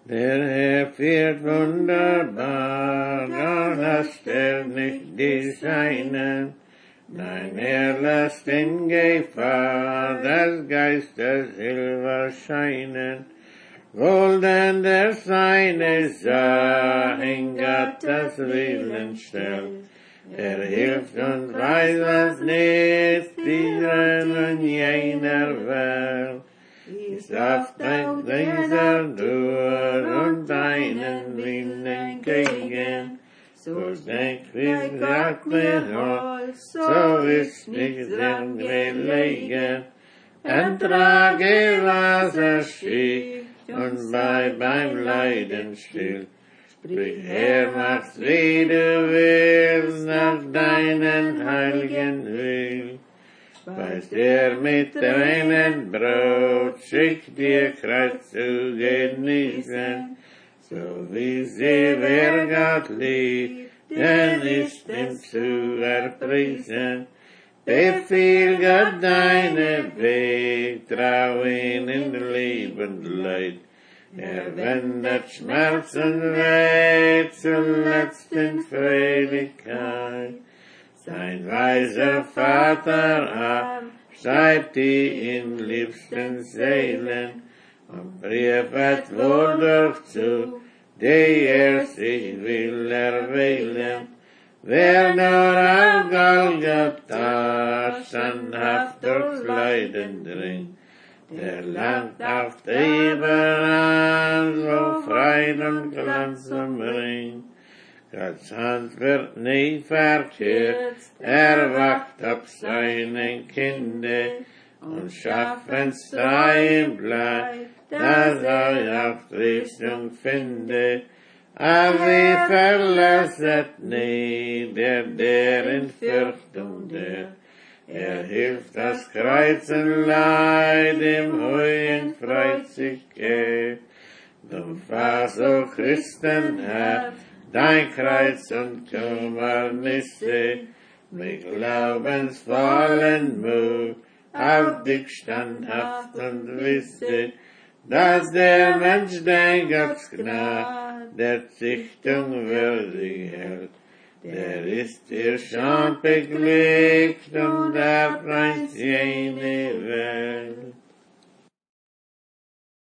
Der Herr führt wunderbar, doch lasst nicht die Seinen. Nein, lässt in Gefahr des Geistes Hilfe scheinen. Golden der Seine sah, in Gottes Willen stellt. Hilft und weiß es nicht, diesen jener Welt. Ist oft ein dieser durch und deinen Willen entgegen. So denkt wie Gott mir Holz, so ist nicht sehr gelegen. Entrage, was schickt, und bleib beim Leiden still. Sprich, mach's wie du willst, nach deinen heiligen Will. Speist mit Tränen Brot, schickt dir Kreuz zu genießen, so wie sie wer Gott liebt, denn ist ihm zu erpriesen. Befiehl Gott deinen Weg, trau ihn in Leben Leid. Wendet Schmerzen weg, zuletzt in Fröhlichkeit. Sein weiser Vater ab, schreibt die in liebsten Seelen, und briefet wodurch zu, die sich will erwählen. Wer nur auf Golgatha standhaft durchs Leiden dringt, der langt auf überall, wo Freud und Glanz umringt. Gottes Hand wird nie verkürzt, wacht auf seinen Kinde, und schafft, wenn's da ihm bleibt, dass auf Richtung finde. Aber wie verlasset nie, der in Fürchtung der, hilft das Kreuz und Leid, im Höhen freut sich Drum fass, o Christenherz, dein Kreuz und Kümmernisse, mit glaubensvollen Mut, auf dich standhaft und wisse, dass der Mensch dein Gottes Gnade, der Zichtung würdig hält, der ist dir schon beglückt und erfreut jene Welt.